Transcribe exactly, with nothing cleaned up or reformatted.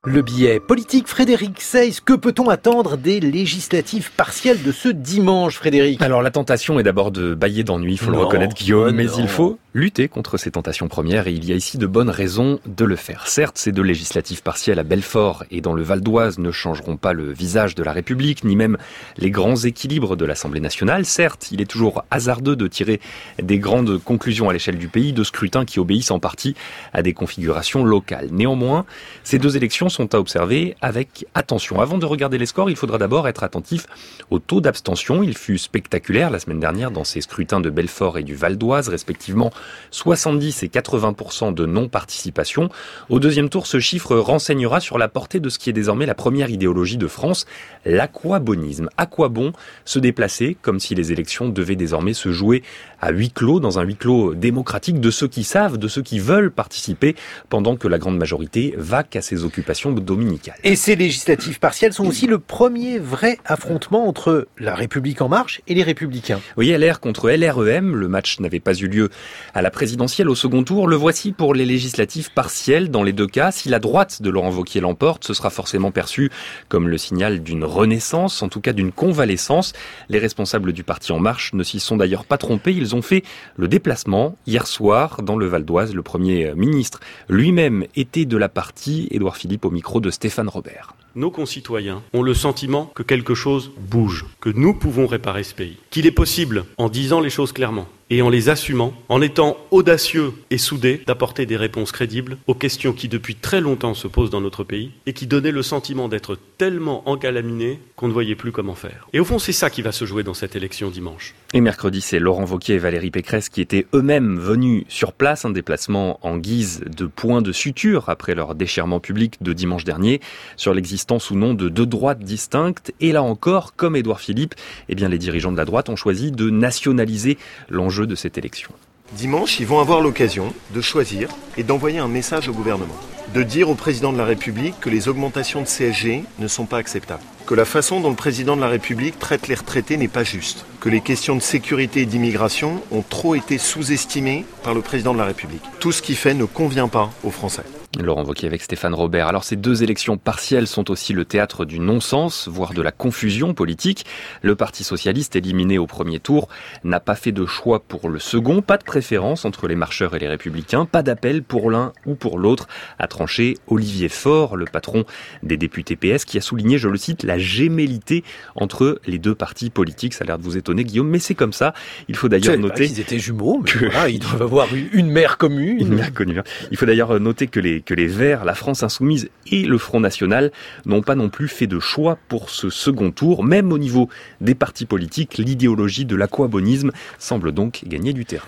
Le billet politique, Frédéric Seyss, que peut-on attendre des législatives partielles de ce dimanche, Frédéric? Alors la tentation est d'abord de bâiller d'ennui, il faut non, le reconnaître Guillaume, oh mais non. il faut lutter contre ces tentations premières et il y a ici de bonnes raisons de le faire. Certes, ces deux législatives partielles à Belfort et dans le Val d'Oise ne changeront pas le visage de la République, ni même les grands équilibres de l'Assemblée nationale. Certes, il est toujours hasardeux de tirer des grandes conclusions à l'échelle du pays, de scrutins qui obéissent en partie à des configurations locales. Néanmoins, ces deux élections sont à observer avec attention. Avant de regarder les scores, il faudra d'abord être attentif au taux d'abstention. Il fut spectaculaire la semaine dernière dans ces scrutins de Belfort et du Val d'Oise, respectivement soixante-dix et quatre-vingts pour cent de non-participation. Au deuxième tour, ce chiffre renseignera sur la portée de ce qui est désormais la première idéologie de France, l'aquabonisme. À quoi bon se déplacer comme si les élections devaient désormais se jouer à huis clos, dans un huis clos démocratique de ceux qui savent, de ceux qui veulent participer, pendant que la grande majorité vaque à ses occupations dominicales. Et ces législatives partielles sont aussi le premier vrai affrontement entre la République en marche et les Républicains. Oui, L R contre L R E M, le match n'avait pas eu lieu à la présidentielle au second tour. Le voici pour les législatives partielles. Dans les deux cas, si la droite de Laurent Wauquiez l'emporte, ce sera forcément perçu comme le signal d'une renaissance, en tout cas d'une convalescence. Les responsables du parti En Marche ne s'y sont d'ailleurs pas trompés. Ils ont fait le déplacement hier soir dans le Val d'Oise. Le Premier ministre lui-même était de la partie. Édouard Philippe au micro de Stéphane Robert. Nos concitoyens ont le sentiment que quelque chose bouge, que nous pouvons réparer ce pays, qu'il est possible, en disant les choses clairement et en les assumant, en étant audacieux et soudés, d'apporter des réponses crédibles aux questions qui depuis très longtemps se posent dans notre pays et qui donnaient le sentiment d'être tellement encalaminés qu'on ne voyait plus comment faire. Et au fond, c'est ça qui va se jouer dans cette élection dimanche. Et mercredi, c'est Laurent Wauquiez et Valérie Pécresse qui étaient eux-mêmes venus sur place, un déplacement en guise de point de suture après leur déchirement public de dimanche dernier sur l'existence ou non de deux droites distinctes. Et là encore, comme Édouard Philippe, eh bien les dirigeants de la droite ont choisi de nationaliser l'enjeu de cette élection. Dimanche, ils vont avoir l'occasion de choisir et d'envoyer un message au gouvernement. De dire au président de la République que les augmentations de C S G ne sont pas acceptables. Que la façon dont le président de la République traite les retraités n'est pas juste. Que les questions de sécurité et d'immigration ont trop été sous-estimées par le président de la République. Tout ce qu'il fait ne convient pas aux Français. Laurent Wauquiez avec Stéphane Robert. Alors ces deux élections partielles sont aussi le théâtre du non-sens, voire de la confusion politique. Le Parti socialiste, éliminé au premier tour, n'a pas fait de choix pour le second. Pas de préférence entre les marcheurs et les républicains. Pas d'appel pour l'un ou pour l'autre, a tranché Olivier Faure, le patron des députés P S, qui a souligné, je le cite, la gémellité entre les deux partis politiques. Ça a l'air de vous étonner, Guillaume, mais c'est comme ça. Il faut d'ailleurs noter qu'ils étaient jumeaux, mais que... voilà, ils doivent avoir une mère commune. Une mère commune. Il faut d'ailleurs noter que les que les Verts, la France Insoumise et le Front National n'ont pas non plus fait de choix pour ce second tour. Même au niveau des partis politiques, l'idéologie de l'aquabonisme semble donc gagner du terrain.